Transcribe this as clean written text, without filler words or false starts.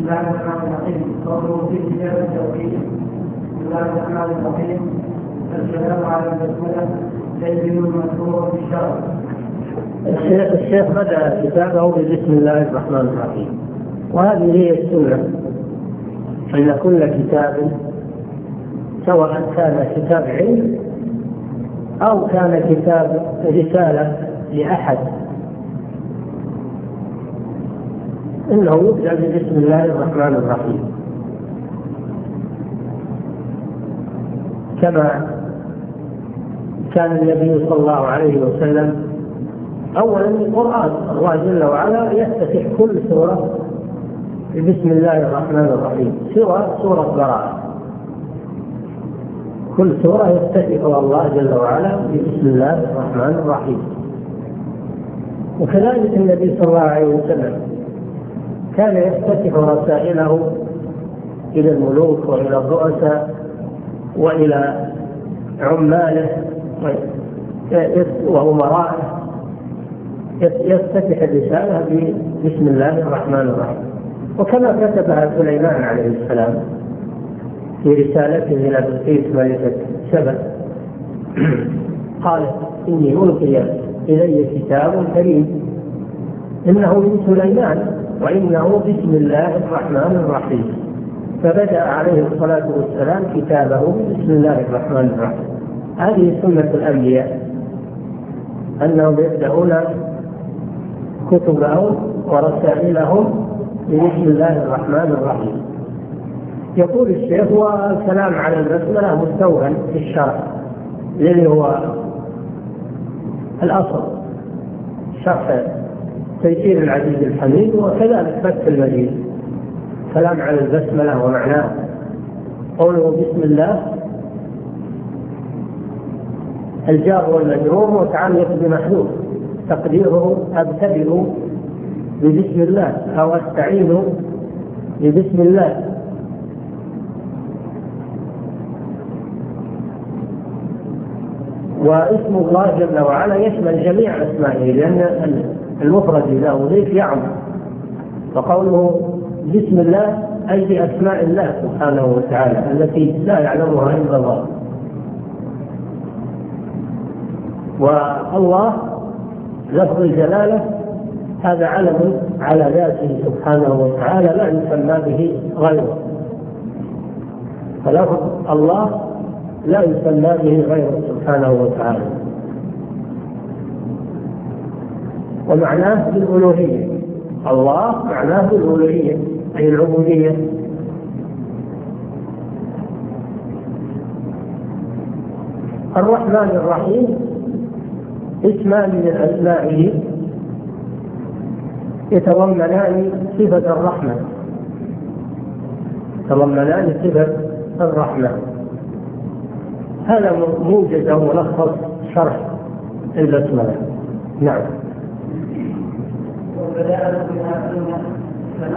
الله الرحمن الرحيم. قوله في كتاب التوحيد. بسم الله الرحمن الرحيم. السلام على البسملة تنزيل المذكور في الشرع. الشيخ بدأ كتابه بسم الله الرحمن الرحيم، وهذه هي السنة، أن كل كتاب سواء كان كتاب علم أو كان كتاب رسالة لأحد إنه يبدأ بسم الله الرحمن الرحيم، كما كان النبي صلى الله عليه وسلم. أولا القرآن، الله جل وعلا يفتتح كل سورة بسم الله الرحمن الرحيم، سورة براءة، كل سورة يفتتحها الله جل وعلا بسم الله الرحمن الرحيم. وكذلك النبي صلى الله عليه وسلم كان يفتتح رسائله إلى الملوك وإلى الرؤساء وإلى عماله وأمرائه، يفتتح الرسالة بسم الله الرحمن الرحيم. وكما كتبها سليمان عليه السلام في رسالته إلى بلقيس ملكة سبأ، قال: إني ألقي إلي كتاب كريم إنه من سليمان وإنه بسم الله الرحمن الرحيم. فبدأ عليه الصلاة والسلام كتابه بسم الله الرحمن الرحيم. هذه سنة الأنبياء، أنهم يبدأون كتبهم ورسائلهم بسم الله الرحمن الرحيم. يقول الشيخ: والكلام على البسملة مستوفى في الشرع، الذي هو الأصل، شرح تيسير العزيز الحميد، وكذلك فتح المجيد. كلام على البسملة ومعناه قوله بسم الله الجار والمجرور متعلق بمحذوف تقديره أبتدئ ببسم الله أو أستعين ببسم الله. واسم الله جل وعلا يشمل جميع أسمائه، لأن المفرد إذا أضيف يعم، فقوله بسم الله أي بأسماء الله سبحانه وتعالى التي لا يعلمها إلا الله. والله لفظ الجلالة هذا علم على ذاته سبحانه وتعالى لا يسمى به غيره، فلفظ الله لا يسمى به غيره سبحانه وتعالى. ومعناه بالألوهية، الله معناه بالألوهية أي العبودية. الرحمن الرحيم اسمان من أسمائه يتضمنان صفة الرحمة، يتضمنان صفة الرحمة. هذا موجز أو ملخص شرح البسملة. نعم. وبدأ بها